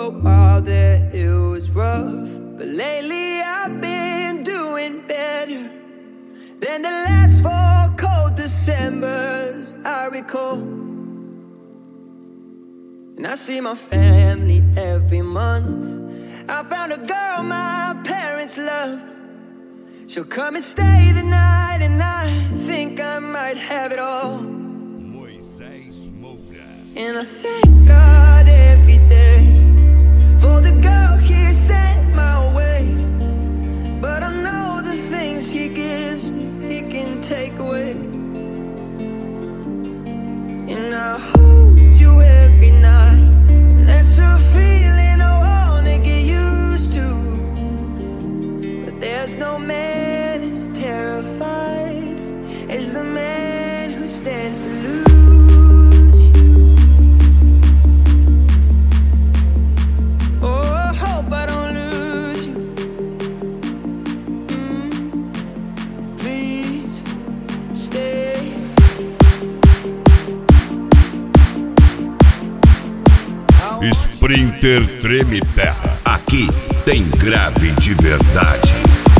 a while there it was rough, but lately I've been doing better than the last 4 cold Decembers I recall. And I see my family every month. I found a girl my parents love. She'll come and stay the night, and I think I might have it all. Moisés Moura. And I thank God every day for the girl He sent my way. But I know the things He gives me, He can take away. And I hold you every night, and that's a feeling I wanna get used to. But there's no man as terrified as the man who stands to lose you. Oh, I hope I don't lose you. Please stay. Sprinter Treme Terra. Aqui tem grave de verdade.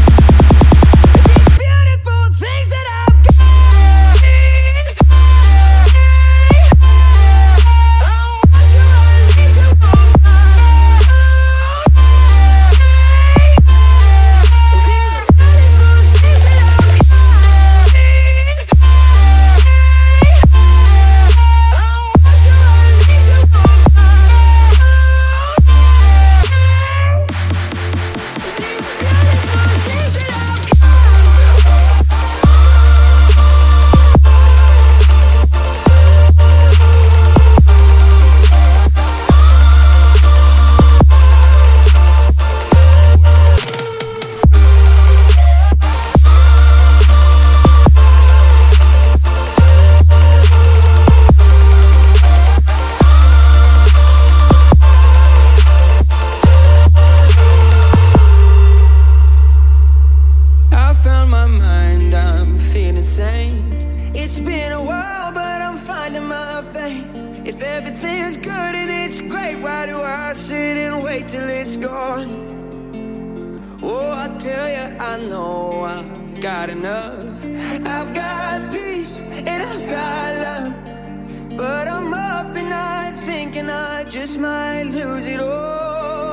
It's been a while, but I'm finding my faith. If everything's good and it's great, why do I sit and wait till it's gone? Oh, I tell you, I know I've got enough. I've got peace and I've got love, but I'm up at night thinking I just might lose it all.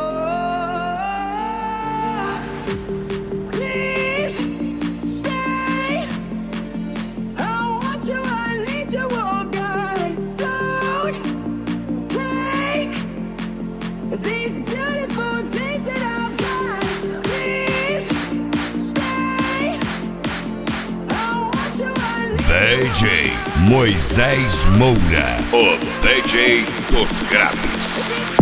Please stay. These beautiful things that I've got, please stay. I want you, I need DJ Moisés Moura, o DJ dos graves.